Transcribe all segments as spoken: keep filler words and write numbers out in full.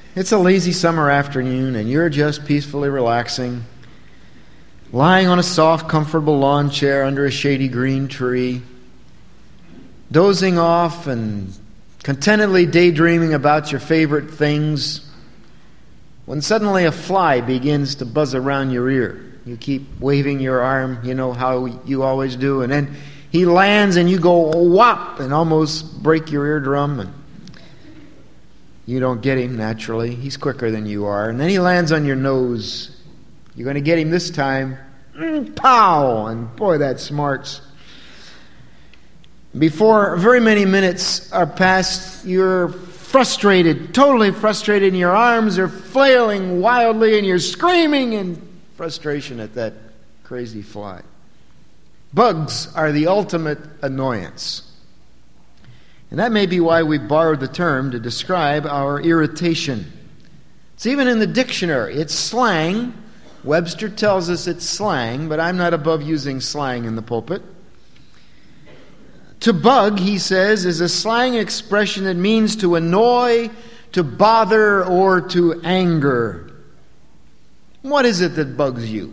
It's a lazy summer afternoon, and you're just peacefully relaxing, lying on a soft, comfortable lawn chair under a shady green tree, dozing off and contentedly daydreaming about your favorite things, when suddenly a fly begins to buzz around your ear. You keep waving your arm, you know how you always do, and then he lands and you go whop and almost break your eardrum, and you don't get him naturally. He's quicker than you are. And then he lands on your nose. You're going to get him this time. Mm, pow! And boy, that smarts. Before very many minutes are passed, you're frustrated, totally frustrated, and your arms are flailing wildly, and you're screaming in frustration at that crazy fly. Bugs are the ultimate annoyance. And that may be why we borrowed the term to describe our irritation. It's even in the dictionary. It's slang. Webster tells us it's slang, but I'm not above using slang in the pulpit. To bug, he says, is a slang expression that means to annoy, to bother, or to anger. What is it that bugs you?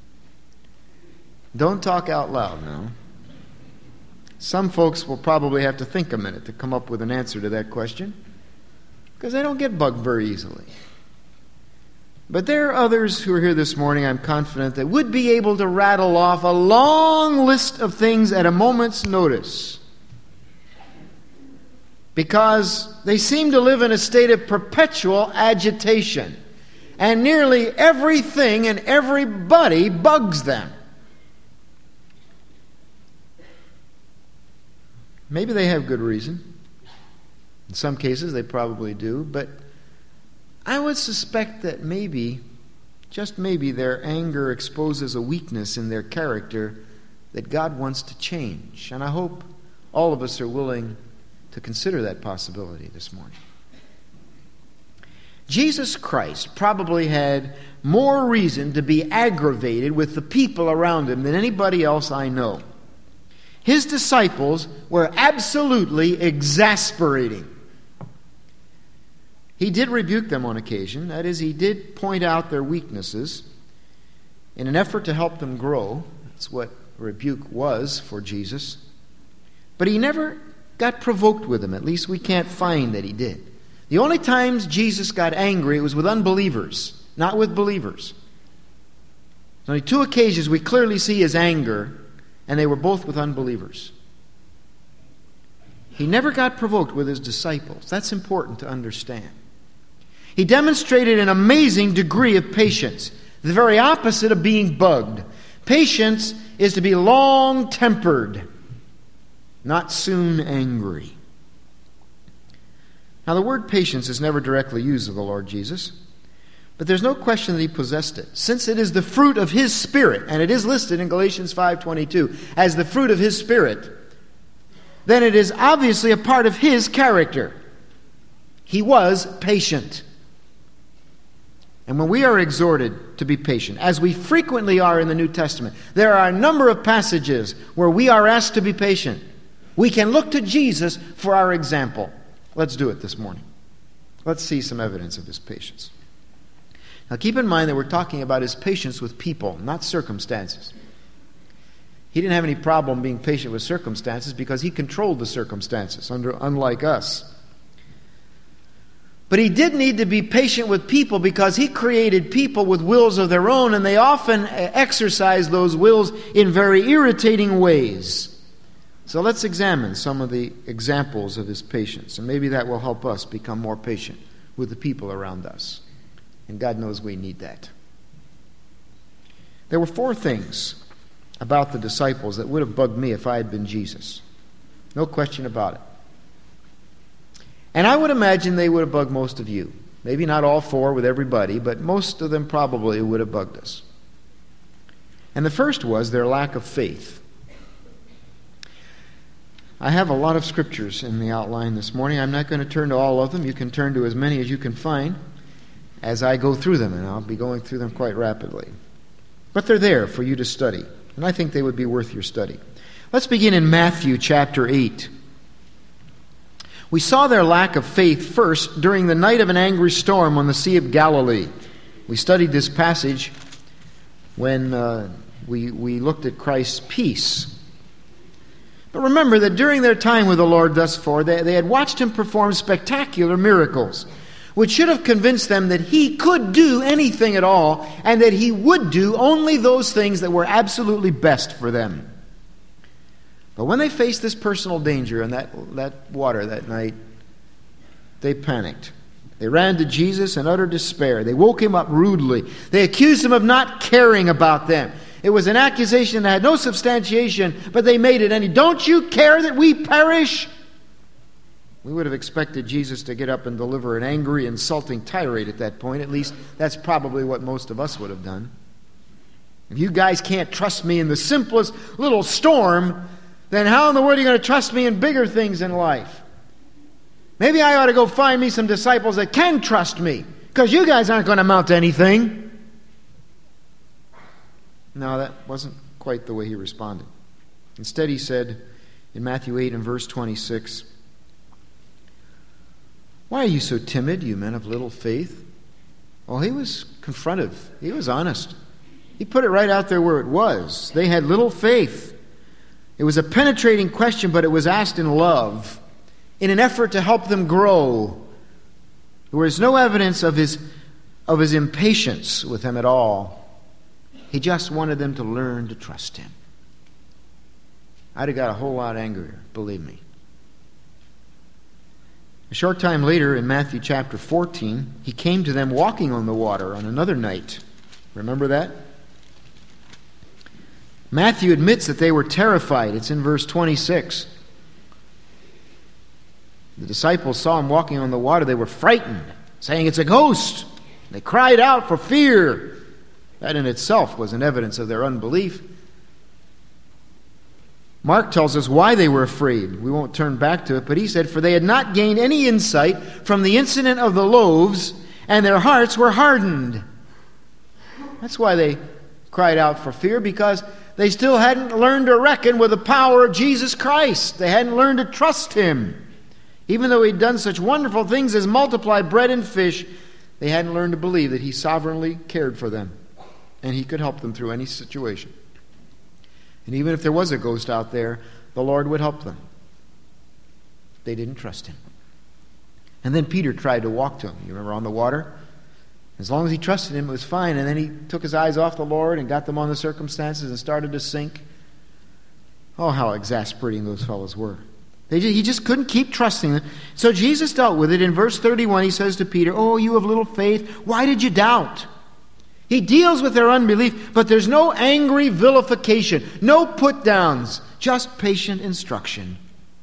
Don't talk out loud now. Some folks will probably have to think a minute to come up with an answer to that question, because they don't get bugged very easily. But there are others who are here this morning, I'm confident, that would be able to rattle off a long list of things at a moment's notice, because they seem to live in a state of perpetual agitation, and nearly everything and everybody bugs them. Maybe they have good reason. In some cases, they probably do. But I would suspect that maybe, just maybe, their anger exposes a weakness in their character that God wants to change. And I hope all of us are willing to consider that possibility this morning. Jesus Christ probably had more reason to be aggravated with the people around him than anybody else I know. His disciples were absolutely exasperating. He did rebuke them on occasion. That is, he did point out their weaknesses in an effort to help them grow. That's what rebuke was for Jesus. But he never got provoked with them. At least we can't find that he did. The only times Jesus got angry, it was with unbelievers, not with believers. Only two occasions we clearly see his anger, and they were both with unbelievers. He never got provoked with his disciples. That's important to understand. He demonstrated an amazing degree of patience, the very opposite of being bugged. Patience is to be long-tempered, not soon angry. Now, the word patience is never directly used of the Lord Jesus, but there's no question that he possessed it. Since it is the fruit of his Spirit, and it is listed in Galatians five twenty-two as the fruit of his Spirit, then it is obviously a part of his character. He was patient. And when we are exhorted to be patient, as we frequently are in the New Testament, there are a number of passages where we are asked to be patient. We can look to Jesus for our example. Let's do it this morning. Let's see some evidence of his patience. Now keep in mind that we're talking about his patience with people, not circumstances. He didn't have any problem being patient with circumstances because he controlled the circumstances, unlike us. But he did need to be patient with people because he created people with wills of their own, and they often exercise those wills in very irritating ways. So let's examine some of the examples of his patience, and maybe that will help us become more patient with the people around us. And God knows we need that. There were four things about the disciples that would have bugged me if I had been Jesus. No question about it. And I would imagine they would have bugged most of you. Maybe not all four with everybody, but most of them probably would have bugged us. And the first was their lack of faith. I have a lot of scriptures in the outline this morning. I'm not going to turn to all of them. You can turn to as many as you can find as I go through them, and I'll be going through them quite rapidly. But they're there for you to study, and I think they would be worth your study. Let's begin in Matthew chapter eight. We saw their lack of faith first during the night of an angry storm on the Sea of Galilee. We studied this passage when uh, we, we looked at Christ's peace. But remember that during their time with the Lord thus far, they, they had watched him perform spectacular miracles, which should have convinced them that he could do anything at all, and that he would do only those things that were absolutely best for them. But when they faced this personal danger in that, that water that night, they panicked. They ran to Jesus in utter despair. They woke him up rudely. They accused him of not caring about them. It was an accusation that had no substantiation, but they made it any. Don't you care that we perish? We would have expected Jesus to get up and deliver an angry, insulting tirade at that point. At least that's probably what most of us would have done. If you guys can't trust me in the simplest little storm, then how in the world are you going to trust me in bigger things in life? Maybe I ought to go find me some disciples that can trust me, because you guys aren't going to amount to anything. No, that wasn't quite the way he responded. Instead, he said in Matthew eight and verse twenty-six, "Why are you so timid, you men of little faith?" Well, he was confrontive. He was honest. He put it right out there where it was. They had little faith. It was a penetrating question, but it was asked in love, in an effort to help them grow. There was no evidence of his, of his impatience with them at all. He just wanted them to learn to trust him. I'd have got a whole lot angrier, believe me. A short time later, in Matthew chapter fourteen, he came to them walking on the water on another night. Remember that? Matthew admits that they were terrified. It's in verse twenty-six. The disciples saw him walking on the water. They were frightened, saying, "It's a ghost." They cried out for fear. That in itself was an evidence of their unbelief. Mark tells us why they were afraid. We won't turn back to it, but he said, "For they had not gained any insight from the incident of the loaves, and their hearts were hardened." That's why they cried out for fear, because they still hadn't learned to reckon with the power of Jesus Christ. They hadn't learned to trust him. Even though he'd done such wonderful things as multiply bread and fish, they hadn't learned to believe that he sovereignly cared for them, and he could help them through any situation. And even if there was a ghost out there, the Lord would help them. They didn't trust him. And then Peter tried to walk to him. You remember, on the water? As long as he trusted him, it was fine. And then he took his eyes off the Lord and got them on the circumstances and started to sink. Oh, how exasperating those fellows were. They just, he just couldn't keep trusting them. So Jesus dealt with it. In verse thirty-one, he says to Peter, "Oh, you of little faith, why did you doubt?" He deals with their unbelief, but there's no angry vilification, no put-downs, just patient instruction.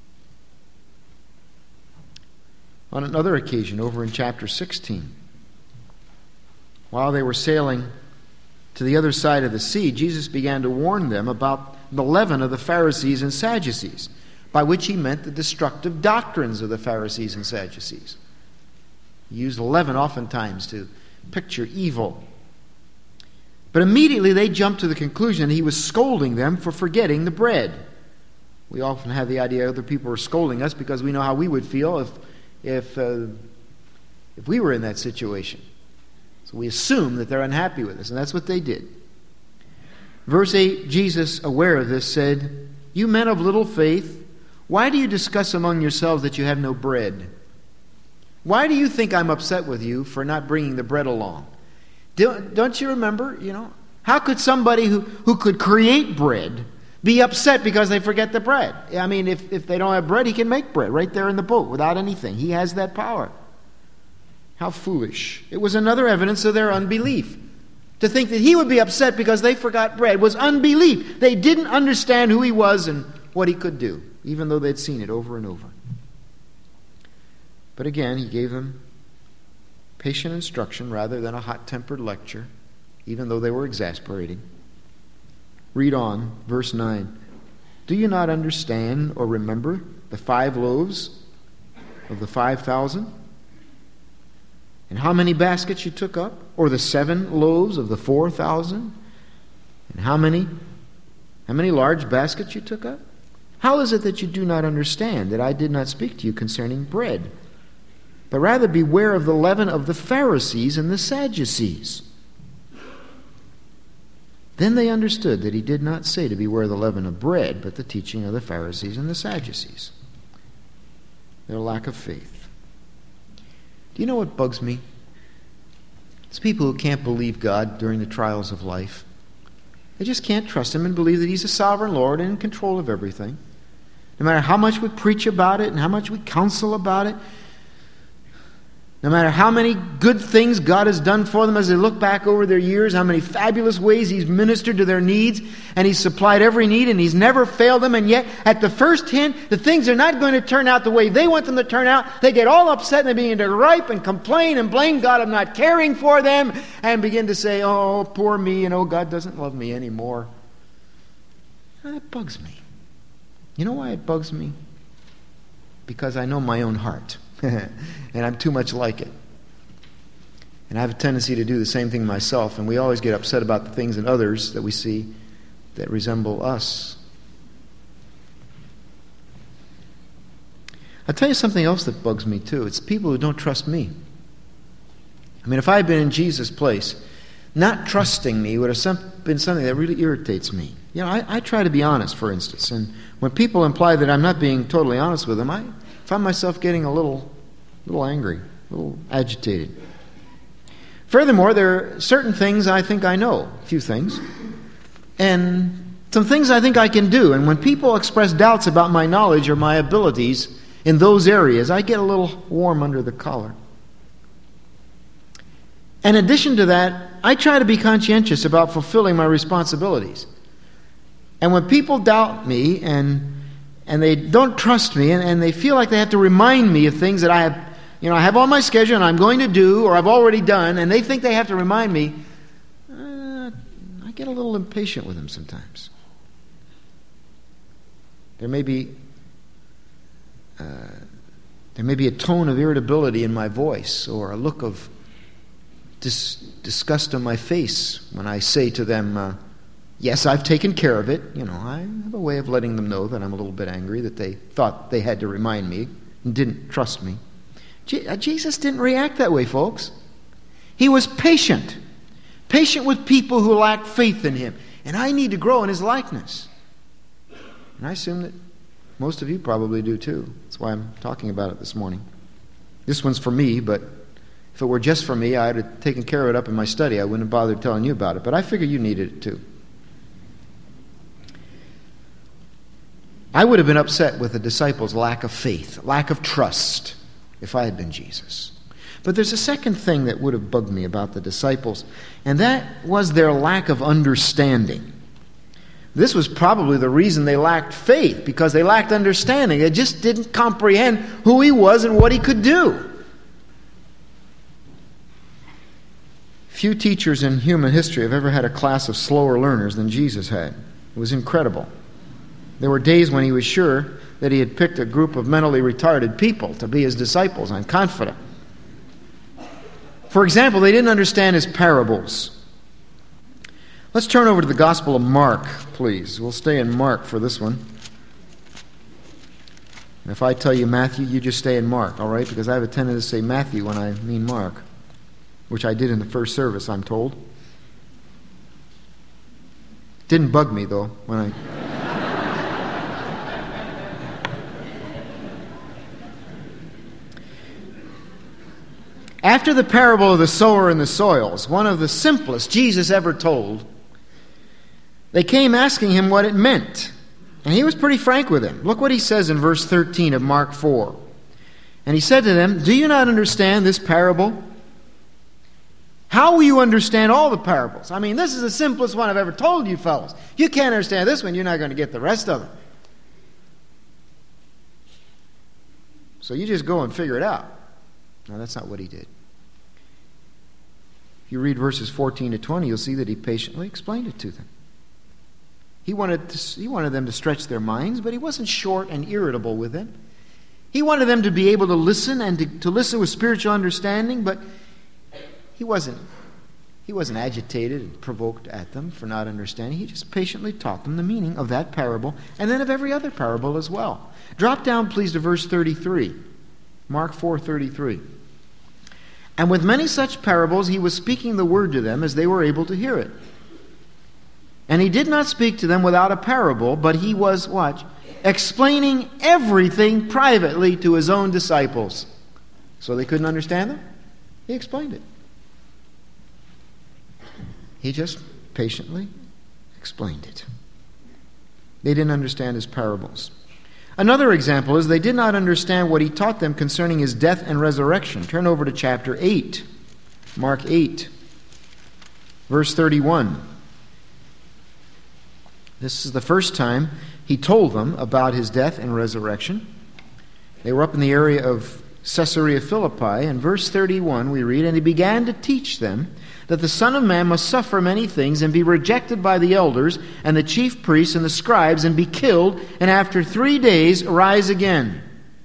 On another occasion, over in chapter sixteen, while they were sailing to the other side of the sea, Jesus began to warn them about the leaven of the Pharisees and Sadducees, by which he meant the destructive doctrines of the Pharisees and Sadducees. He used leaven oftentimes to picture evil. But immediately they jumped to the conclusion that he was scolding them for forgetting the bread. We often have the idea other people are scolding us because we know how we would feel if, if, uh, if we were in that situation. So we assume that they're unhappy with us, and that's what they did. Verse eight, Jesus, aware of this, said, "You men of little faith, why do you discuss among yourselves that you have no bread? Why do you think I'm upset with you for not bringing the bread along?" Don't you remember, you know, how could somebody who, who could create bread be upset because they forget the bread? I mean, if, if they don't have bread, he can make bread right there in the boat without anything. He has that power. How foolish. It was another evidence of their unbelief. To think that he would be upset because they forgot bread was unbelief. They didn't understand who he was and what he could do, even though they'd seen it over and over. But again, he gave them patient instruction rather than a hot-tempered lecture, even though they were exasperating. Read on, verse nine. "Do you not understand or remember the five loaves of the five thousand? And how many baskets you took up? Or the seven loaves of the four thousand? And how many, how many large baskets you took up? How is it that you do not understand that I did not speak to you concerning bread? But rather beware of the leaven of the Pharisees and the Sadducees. Then they understood that he did not say to beware the leaven of bread, but the teaching of the Pharisees and the Sadducees. Their lack of faith. Do you know what bugs me? It's people who can't believe God during the trials of life. They just can't trust Him and believe that He's a sovereign Lord and in control of everything. No matter how much we preach about it and how much we counsel about it, no matter how many good things God has done for them as they look back over their years, how many fabulous ways He's ministered to their needs, and He's supplied every need, and He's never failed them, and yet at the first hint, the things are not going to turn out the way they want them to turn out. They get all upset and they begin to gripe and complain and blame God of not caring for them, and begin to say, oh, poor me, and oh, God doesn't love me anymore. That bugs me. You know why it bugs me? Because I know my own heart. And I'm too much like it. And I have a tendency to do the same thing myself, and we always get upset about the things in others that we see that resemble us. I'll tell you something else that bugs me too. It's people who don't trust me. I mean, if I had been in Jesus' place, not trusting me would have some, been something that really irritates me. You know, I, I try to be honest, for instance, and when people imply that I'm not being totally honest with them, I find myself getting a little, little angry, a little agitated. Furthermore, there are certain things I think I know, a few things, and some things I think I can do. And when people express doubts about my knowledge or my abilities in those areas, I get a little warm under the collar. In addition to that, I try to be conscientious about fulfilling my responsibilities. And when people doubt me and and they don't trust me, and, and they feel like they have to remind me of things that I have, you know, I have on my schedule and I'm going to do, or I've already done, and they think they have to remind me, uh, I get a little impatient with them sometimes. There may be uh, there may be a tone of irritability in my voice, or a look of dis- disgust on my face when I say to them, uh, yes, I've taken care of it. You know, I have a way of letting them know that I'm a little bit angry, that they thought they had to remind me and didn't trust me. Je- Jesus didn't react that way, folks. He was patient. Patient with people who lacked faith in Him. And I need to grow in His likeness. And I assume that most of you probably do too. That's why I'm talking about it this morning. This one's for me, but if it were just for me, I'd have taken care of it up in my study. I wouldn't have bothered telling you about it. But I figure you needed it too. I would have been upset with the disciples' lack of faith, lack of trust, if I had been Jesus. But there's a second thing that would have bugged me about the disciples, and that was their lack of understanding. This was probably the reason they lacked faith, because they lacked understanding. They just didn't comprehend who He was and what He could do. Few teachers in human history have ever had a class of slower learners than Jesus had. It was incredible. There were days when He was sure that He had picked a group of mentally retarded people to be His disciples. I'm confident. For example, they didn't understand His parables. Let's turn over to the Gospel of Mark, please. We'll stay in Mark for this one. And if I tell you Matthew, you just stay in Mark, all right? Because I have a tendency to say Matthew when I mean Mark, which I did in the first service, I'm told. Didn't bug me, though, when I... After the parable of the sower and the soils, one of the simplest Jesus ever told, they came asking Him what it meant. And He was pretty frank with them. Look what He says in verse thirteen of Mark four. And He said to them, do you not understand this parable? How will you understand all the parables? I mean, this is the simplest one I've ever told you fellows. You can't understand this one, you're not going to get the rest of them. So you just go and figure it out. No, that's not what He did. If you read verses fourteen to twenty, you'll see that He patiently explained it to them. He wanted to, he wanted them to stretch their minds, but He wasn't short and irritable with them. He wanted them to be able to listen and to, to listen with spiritual understanding, but He wasn't, He wasn't agitated and provoked at them for not understanding. He just patiently taught them the meaning of that parable and then of every other parable as well. Drop down, please, to verse thirty-three. Mark four thirty-three. And with many such parables he was speaking the word to them as they were able to hear it. And he did not speak to them without a parable, but he was, watch, explaining everything privately to his own disciples. So they couldn't understand them? He explained it. He just patiently explained it. They didn't understand his parables. Another example is they did not understand what he taught them concerning his death and resurrection. Turn over to chapter eight, Mark eight, verse thirty-one. This is the first time he told them about his death and resurrection. They were up in the area of Caesarea Philippi. In verse thirty-one we read, And he began to teach them that the Son of Man must suffer many things and be rejected by the elders and the chief priests and the scribes and be killed, and after three days rise again.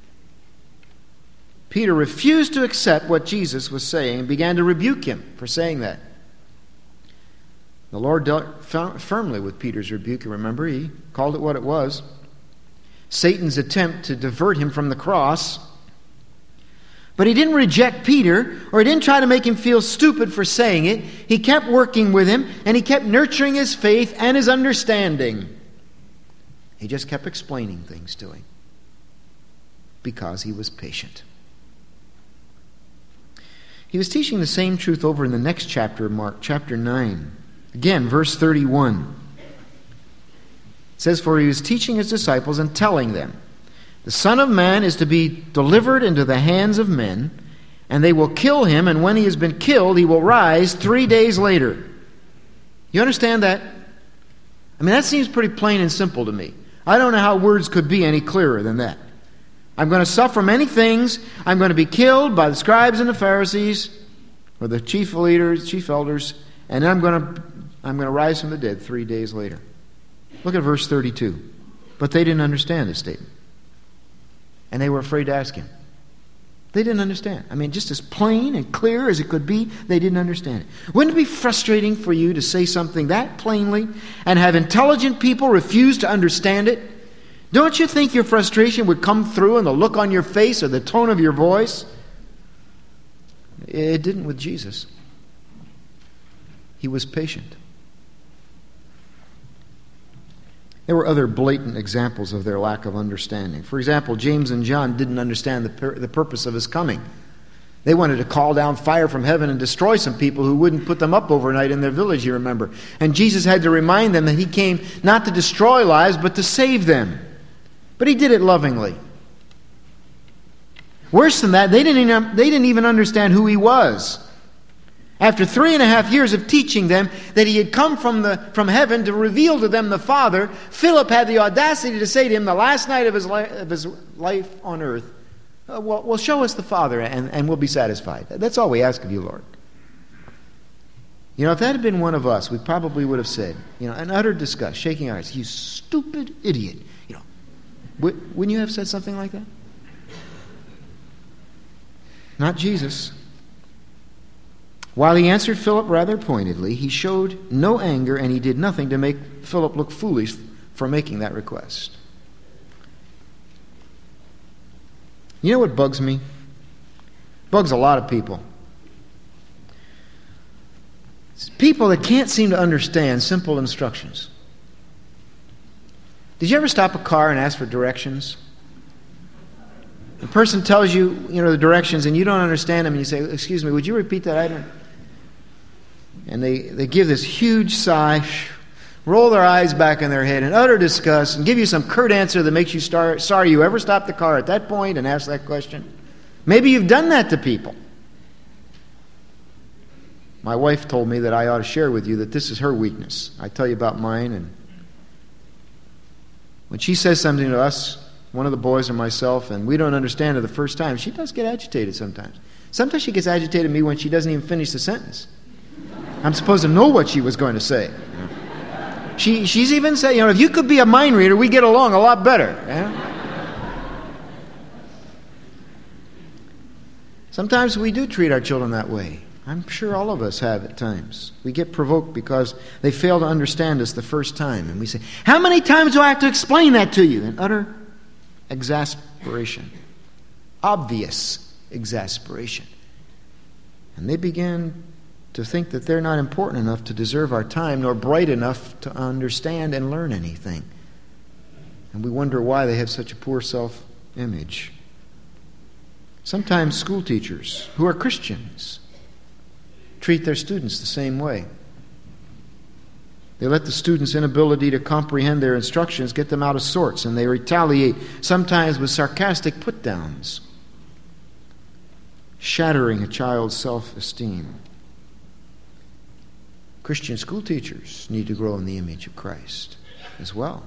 Peter refused to accept what Jesus was saying and began to rebuke him for saying that. The Lord dealt firmly with Peter's rebuke. Remember, he called it what it was. Satan's attempt to divert him from the cross. But he didn't reject Peter, or he didn't try to make him feel stupid for saying it. He kept working with him, and he kept nurturing his faith and his understanding. He just kept explaining things to him because he was patient. He was teaching the same truth over in the next chapter of Mark, chapter nine. Again, verse thirty-one. It says, For he was teaching his disciples and telling them, The Son of Man is to be delivered into the hands of men, and they will kill him, and when he has been killed, he will rise three days later. You understand that? I mean, that seems pretty plain and simple to me. I don't know how words could be any clearer than that. I'm going to suffer many things. I'm going to be killed by the scribes and the Pharisees, or the chief leaders, chief elders, and then I'm going to, I'm going to rise from the dead three days later. Look at verse thirty-two. But they didn't understand this statement. And they were afraid to ask him. They didn't understand. I mean, just as plain and clear as it could be, they didn't understand it. Wouldn't it be frustrating for you to say something that plainly and have intelligent people refuse to understand it? Don't you think your frustration would come through in the look on your face or the tone of your voice? It didn't with Jesus. He was patient. There were other blatant examples of their lack of understanding. For example, James and John didn't understand the, pur- the purpose of his coming. They wanted to call down fire from heaven and destroy some people who wouldn't put them up overnight in their village, you remember. And Jesus had to remind them that he came not to destroy lives, but to save them. But he did it lovingly. Worse than that, they didn't even, they didn't even understand who he was. After three and a half years of teaching them that he had come from the from heaven to reveal to them the Father, Philip had the audacity to say to him the last night of his, li- of his life on earth, uh, well, well, show us the Father and, and we'll be satisfied. That's all we ask of you, Lord. You know, if that had been one of us, we probably would have said, you know, in utter disgust, shaking our heads, you stupid idiot. You know, w- wouldn't you have said something like that? Not Jesus. While he answered Philip rather pointedly, he showed no anger and he did nothing to make Philip look foolish for making that request. You know what bugs me? Bugs a lot of people. It's people that can't seem to understand simple instructions. Did you ever stop a car and ask for directions? The person tells you, you know, the directions and you don't understand them and you say, excuse me, would you repeat that? I don't... And they, they give this huge sigh, roll their eyes back in their head in utter disgust, and give you some curt answer that makes you start, sorry you ever stopped the car at that point and asked that question. Maybe you've done that to people. My wife told me that I ought to share with you that this is her weakness. I tell you about mine, and when she says something to us, one of the boys or myself, and we don't understand it the first time, she does get agitated sometimes. Sometimes she gets agitated at me when she doesn't even finish the sentence. I'm supposed to know what she was going to say. She, she's even said, you know, if you could be a mind reader, we get along a lot better. Yeah? Sometimes we do treat our children that way. I'm sure all of us have at times. We get provoked because they fail to understand us the first time. And we say, how many times do I have to explain that to you? In utter exasperation. Obvious exasperation. And they begin to think that they're not important enough to deserve our time, nor bright enough to understand and learn anything. And we wonder why they have such a poor self-image. Sometimes school teachers who are Christians treat their students the same way. They let the students' inability to comprehend their instructions get them out of sorts, and they retaliate, sometimes with sarcastic put-downs, shattering a child's self-esteem. Christian school teachers need to grow in the image of Christ as well.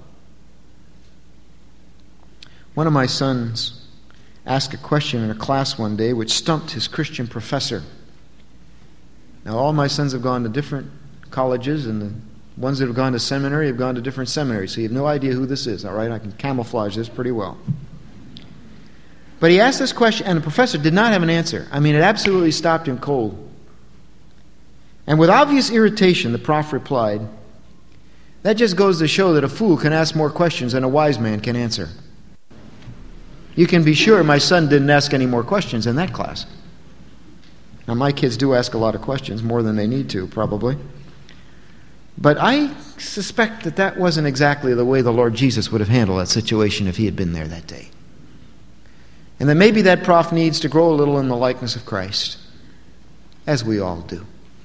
One of my sons asked a question in a class one day which stumped his Christian professor. Now, all my sons have gone to different colleges, and the ones that have gone to seminary have gone to different seminaries, so you have no idea who this is, all right? I can camouflage this pretty well. But he asked this question, and the professor did not have an answer. I mean, it absolutely stopped him cold. And with obvious irritation, the prof replied, that just goes to show that a fool can ask more questions than a wise man can answer. You can be sure my son didn't ask any more questions in that class. Now, my kids do ask a lot of questions, more than they need to, probably. But I suspect that that wasn't exactly the way the Lord Jesus would have handled that situation if he had been there that day. And that maybe that prof needs to grow a little in the likeness of Christ, as we all do.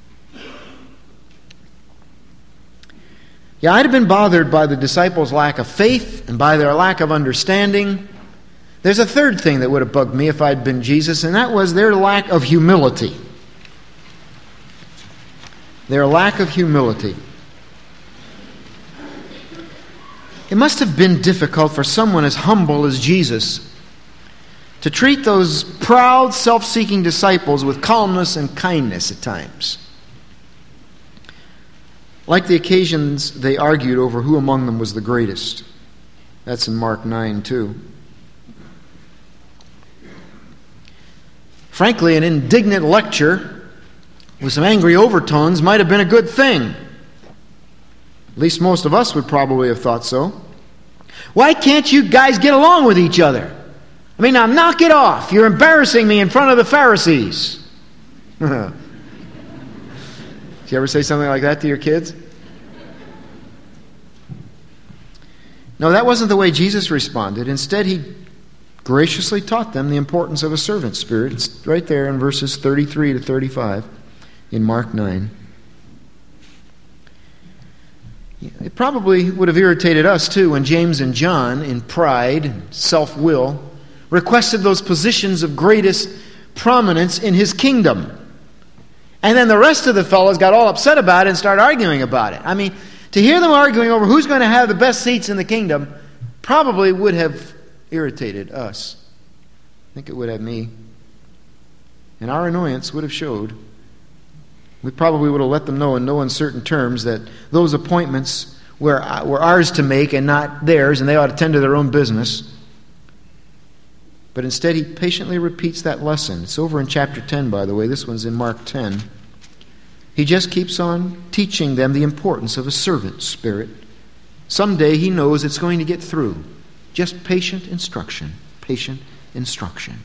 Yeah, I'd have been bothered by the disciples' lack of faith and by their lack of understanding. There's a third thing that would have bugged me if I'd been Jesus, and that was their lack of humility. Their lack of humility. It must have been difficult for someone as humble as Jesus to treat those proud, self-seeking disciples with calmness and kindness at times. Like the occasions they argued over who among them was the greatest. That's in Mark nine too. Frankly, an indignant lecture with some angry overtones might have been a good thing. At least most of us would probably have thought so. Why can't you guys get along with each other? I mean, now knock it off. You're embarrassing me in front of the Pharisees. Did you ever say something like that to your kids? No, that wasn't the way Jesus responded. Instead, he graciously taught them the importance of a servant spirit. It's right there in verses thirty-three to thirty-five in Mark nine. It probably would have irritated us too when James and John, in pride and self-will, requested those positions of greatest prominence in his kingdom. And then the rest of the fellows got all upset about it and started arguing about it. I mean, to hear them arguing over who's going to have the best seats in the kingdom probably would have irritated us. I think it would have me. And our annoyance would have showed. We probably would have let them know in no uncertain terms that those appointments were, were ours to make and not theirs, and they ought to tend to their own business. But instead, he patiently repeats that lesson. It's over in chapter ten, by the way. This one's in Mark ten. He just keeps on teaching them the importance of a servant spirit. Someday he knows it's going to get through. Just patient instruction. Patient instruction.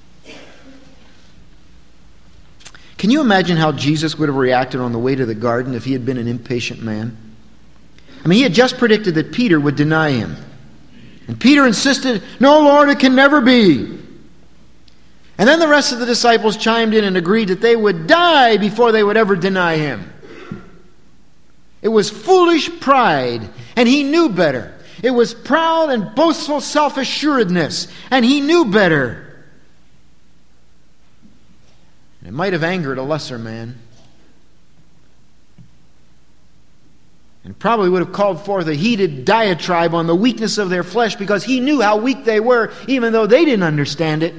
Can you imagine how Jesus would have reacted on the way to the garden if he had been an impatient man? I mean, he had just predicted that Peter would deny him. And Peter insisted, "No, Lord, it can never be." And then the rest of the disciples chimed in and agreed that they would die before they would ever deny him. It was foolish pride, and he knew better. It was proud and boastful self-assuredness, and he knew better. And it might have angered a lesser man. And probably would have called forth a heated diatribe on the weakness of their flesh because he knew how weak they were, even though they didn't understand it.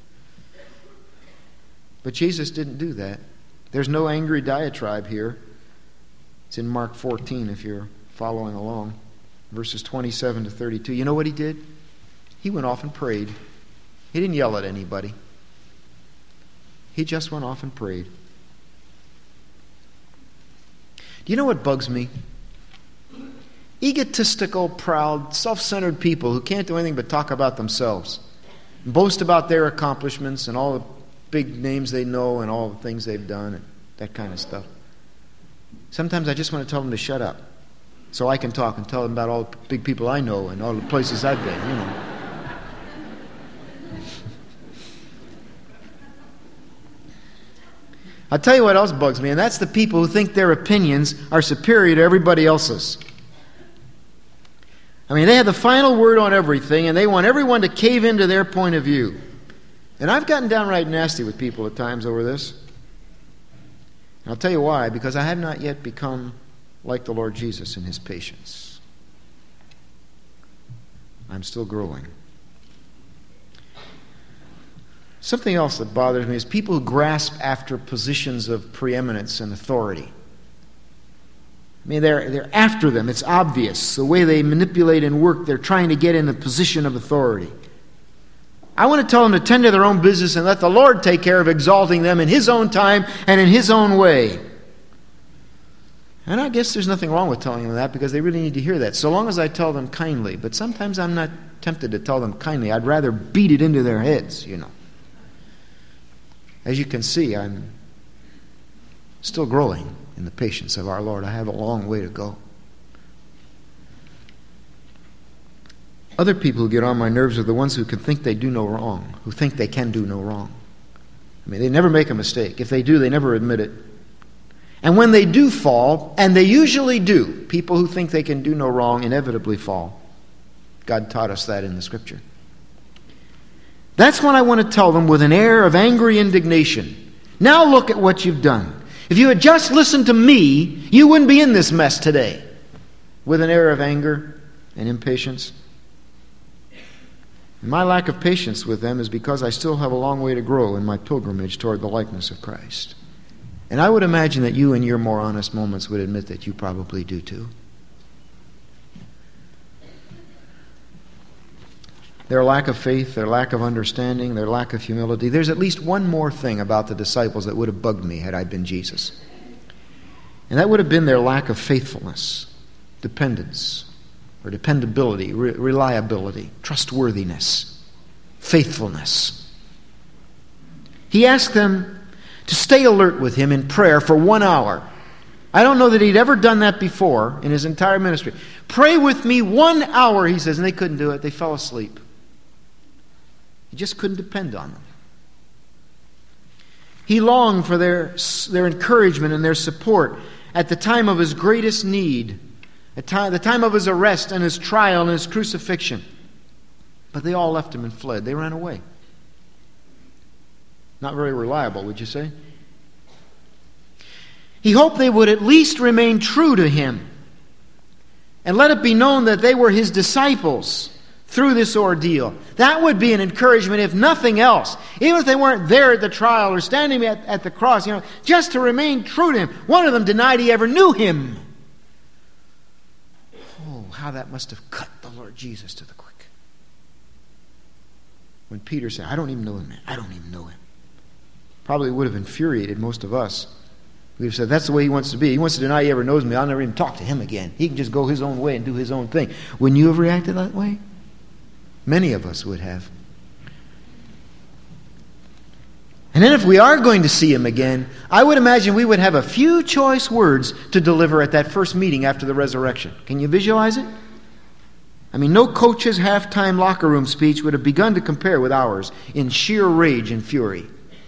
But Jesus didn't do that. There's no angry diatribe here. It's in Mark fourteen if you're following along. Verses twenty-seven to thirty-two. You know what he did? He went off and prayed. He didn't yell at anybody. He just went off and prayed. Do you know what bugs me? Egotistical, proud, self-centered people who can't do anything but talk about themselves, boast about their accomplishments and all the big names they know and all the things they've done and that kind of stuff. Sometimes I just want to tell them to shut up so I can talk and tell them about all the big people I know and all the places I've been, you know. I'll tell you what else bugs me, and that's the people who think their opinions are superior to everybody else's. I mean, they have the final word on everything, and they want everyone to cave into their point of view. And I've gotten downright nasty with people at times over this. And I'll tell you why, because I have not yet become like the Lord Jesus in His patience. I'm still growing. Something else that bothers me is people who grasp after positions of preeminence and authority. I mean, they're, they're after them. It's obvious. The way they manipulate and work, they're trying to get in a position of authority. I want to tell them to tend to their own business and let the Lord take care of exalting them in His own time and in His own way. And I guess there's nothing wrong with telling them that, because they really need to hear that, so long as I tell them kindly. But sometimes I'm not tempted to tell them kindly. I'd rather beat it into their heads, you know. As you can see, I'm still growing in the patience of our Lord. I have a long way to go. Other people who get on my nerves are the ones who can think they do no wrong, who think they can do no wrong. I mean, they never make a mistake. If they do, they never admit it. And when they do fall, and they usually do, people who think they can do no wrong inevitably fall. God taught us that in the Scripture. That's when I want to tell them with an air of angry indignation, now look at what you've done. If you had just listened to me, you wouldn't be in this mess today. With an air of anger and impatience. And my lack of patience with them is because I still have a long way to grow in my pilgrimage toward the likeness of Christ. And I would imagine that you in your more honest moments would admit that you probably do too. Their lack of faith, their lack of understanding, their lack of humility. There's at least one more thing about the disciples that would have bugged me had I been Jesus. And that would have been their lack of faithfulness, dependence, or dependability, re- reliability, trustworthiness, faithfulness. He asked them to stay alert with Him in prayer for one hour. I don't know that He'd ever done that before in His entire ministry. Pray with me one hour, He says, and they couldn't do it. They fell asleep. He just couldn't depend on them. He longed for their, their encouragement and their support at the time of His greatest need, at time, the time of His arrest and His trial and His crucifixion. But they all left Him and fled. They ran away. Not very reliable, would you say? He hoped they would at least remain true to Him and let it be known that they were His disciples through this ordeal. That would be an encouragement, if nothing else. Even if they weren't there at the trial or standing at, at the cross, you know, just to remain true to Him. One of them denied he ever knew Him. Oh, how that must have cut the Lord Jesus to the quick. When Peter said, I don't even know Him, man. I don't even know Him. Probably would have infuriated most of us. We'd have said, that's the way He wants to be. He wants to deny He ever knows me. I'll never even talk to Him again. He can just go His own way and do His own thing. Wouldn't you have reacted that way? Many of us would have. And then if we are going to see Him again, I would imagine we would have a few choice words to deliver at that first meeting after the resurrection. Can you visualize it? I mean, no coach's halftime locker room speech would have begun to compare with ours in sheer rage and fury.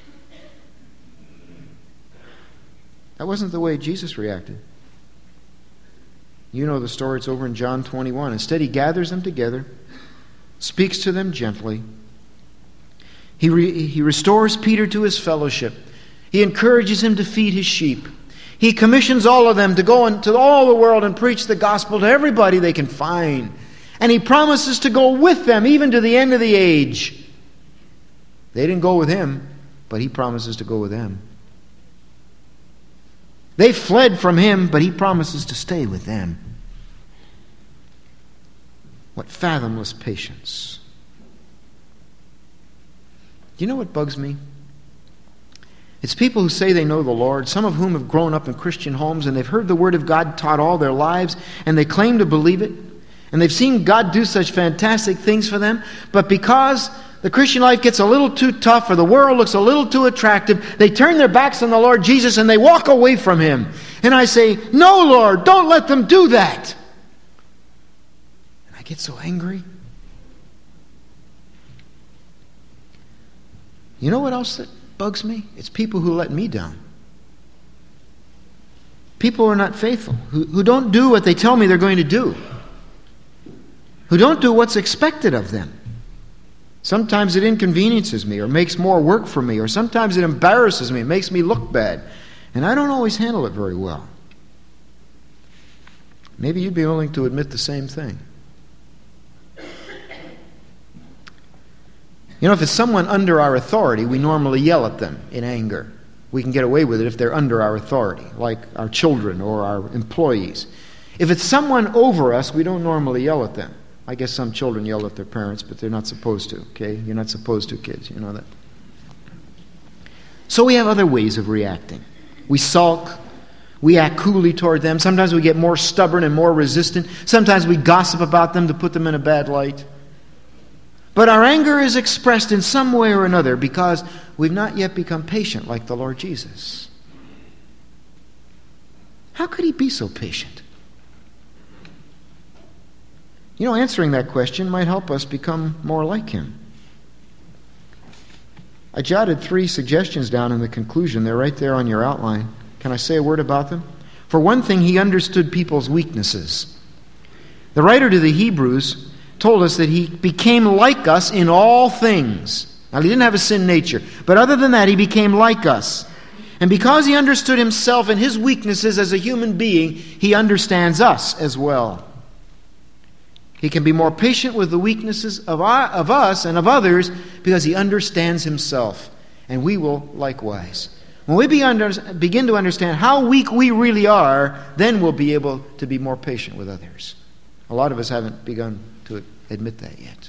That wasn't the way Jesus reacted. You know the story. It's over in John twenty-one. Instead, He gathers them together, speaks to them gently. He, re- he restores Peter to his fellowship. He encourages him to feed his sheep. He commissions all of them to go into all the world and preach the gospel to everybody they can find. And He promises to go with them even to the end of the age. They didn't go with Him, but He promises to go with them. They fled from Him, but He promises to stay with them. What fathomless patience. Do you know what bugs me? It's people who say they know the Lord, some of whom have grown up in Christian homes, and they've heard the Word of God taught all their lives, and they claim to believe it, and they've seen God do such fantastic things for them, but because the Christian life gets a little too tough or the world looks a little too attractive, they turn their backs on the Lord Jesus and they walk away from Him. And I say, no, Lord, don't let them do that. And I get so angry. You know what else that bugs me? It's people who let me down. People who are not faithful, who, who don't do what they tell me they're going to do, who don't do what's expected of them. Sometimes it inconveniences me or makes more work for me, or sometimes it embarrasses me, it makes me look bad. And I don't always handle it very well. Maybe you'd be willing to admit the same thing. You know, if it's someone under our authority, we normally yell at them in anger. We can get away with it if they're under our authority, like our children or our employees. If it's someone over us, we don't normally yell at them. I guess some children yell at their parents, but they're not supposed to, okay? You're not supposed to, kids, you know that. So we have other ways of reacting. We sulk. We act coolly toward them. Sometimes we get more stubborn and more resistant. Sometimes we gossip about them to put them in a bad light. But our anger is expressed in some way or another because we've not yet become patient like the Lord Jesus. How could He be so patient? You know, answering that question might help us become more like Him. I jotted three suggestions down in the conclusion. They're right there on your outline. Can I say a word about them? For one thing, He understood people's weaknesses. The writer to the Hebrews told us that He became like us in all things. Now, He didn't have a sin nature, but other than that, He became like us. And because He understood Himself and His weaknesses as a human being, He understands us as well. He can be more patient with the weaknesses of, our, of us and of others because He understands Himself. And we will likewise. When we begin to understand how weak we really are, then we'll be able to be more patient with others. A lot of us haven't begun to admit that yet.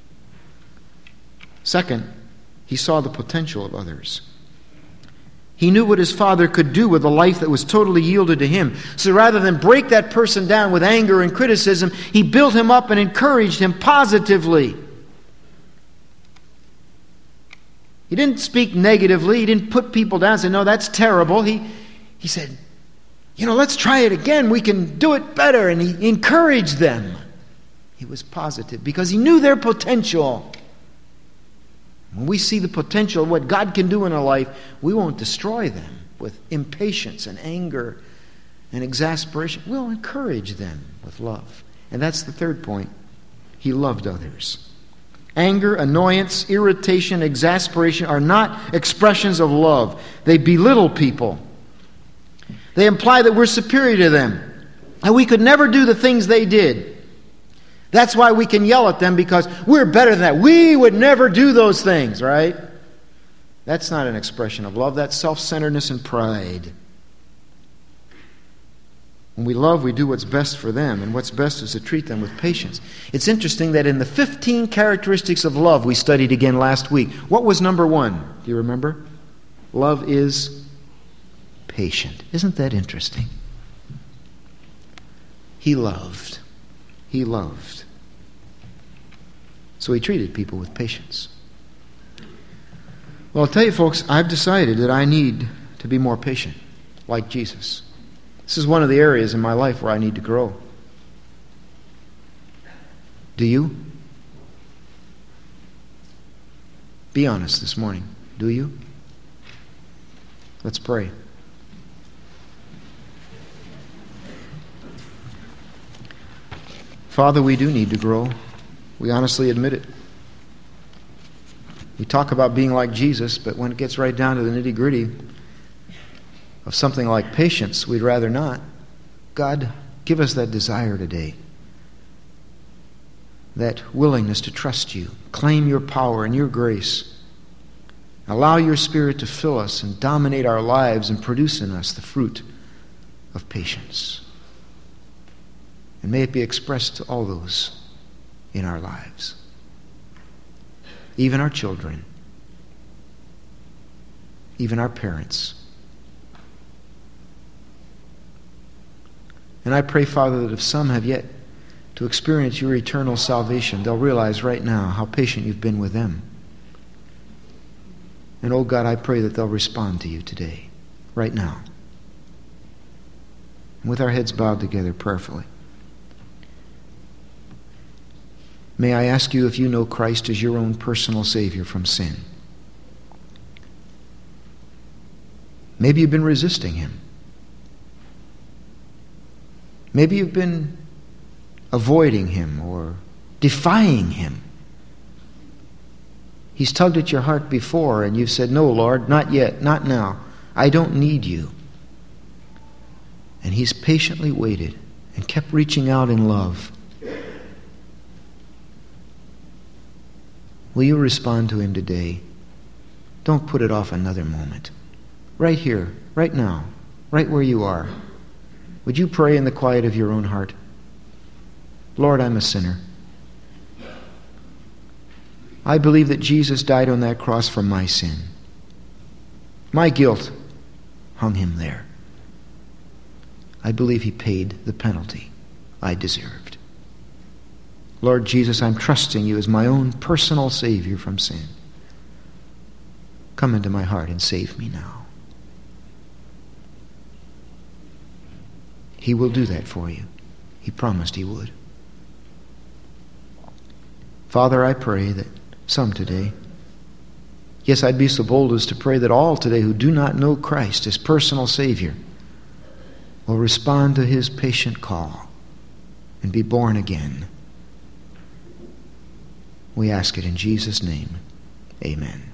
Second, He saw the potential of others. He knew what His Father could do with a life that was totally yielded to Him. So rather than break that person down with anger and criticism, He built him up and encouraged him positively. He didn't speak negatively. He didn't put people down and say, no, that's terrible. He, he said, you know, let's try it again. We can do it better. And He encouraged them. He was positive because He knew their potential. When we see the potential of what God can do in a life, we won't destroy them with impatience and anger and exasperation. We'll encourage them with love. And that's the third point. He loved others. Anger, annoyance, irritation, exasperation are not expressions of love. They belittle people. They imply that we're superior to them, and we could never do the things they did. That's why we can yell at them, because we're better than that. We would never do those things, right? That's not an expression of love. That's self-centeredness and pride. When we love, we do what's best for them, and what's best is to treat them with patience. It's interesting that in the fifteen characteristics of love we studied again last week, what was number one? Do you remember? Love is patient. Isn't that interesting? He loved. He loved. So He treated people with patience. Well, I'll tell you, folks, I've decided that I need to be more patient, like Jesus. This is one of the areas in my life where I need to grow. Do you? Be honest this morning. Do you? Let's pray. Father, we do need to grow. We honestly admit it. We talk about being like Jesus, but when it gets right down to the nitty-gritty of something like patience, we'd rather not. God, give us that desire today. That willingness to trust You. Claim Your power and Your grace. Allow Your Spirit to fill us and dominate our lives and produce in us the fruit of patience. And may it be expressed to all those in our lives. Even our children. even our parents. And I pray, Father, that if some have yet to experience your eternal salvation, they'll realize right now how patient you've been with them. And, oh God, I pray that they'll respond to you today, right now. And with our heads bowed together prayerfully, may I ask you if you know Christ as your own personal Savior from sin. Maybe you've been resisting Him. Maybe you've been avoiding Him or defying Him. He's tugged at your heart before and you've said, "No, Lord, not yet, not now. I don't need you." And He's patiently waited and kept reaching out in love. Will you respond to Him today? Don't put it off another moment. Right here, right now, right where you are. Would you pray in the quiet of your own heart? Lord, I'm a sinner. I believe that Jesus died on that cross for my sin. My guilt hung Him there. I believe He paid the penalty I deserved. Lord Jesus, I'm trusting you as my own personal Savior from sin. Come into my heart and save me now. He will do that for you. He promised He would. Father, I pray that some today, yes, I'd be so bold as to pray that all today who do not know Christ as personal Savior will respond to His patient call and be born again. We ask it in Jesus' name. Amen.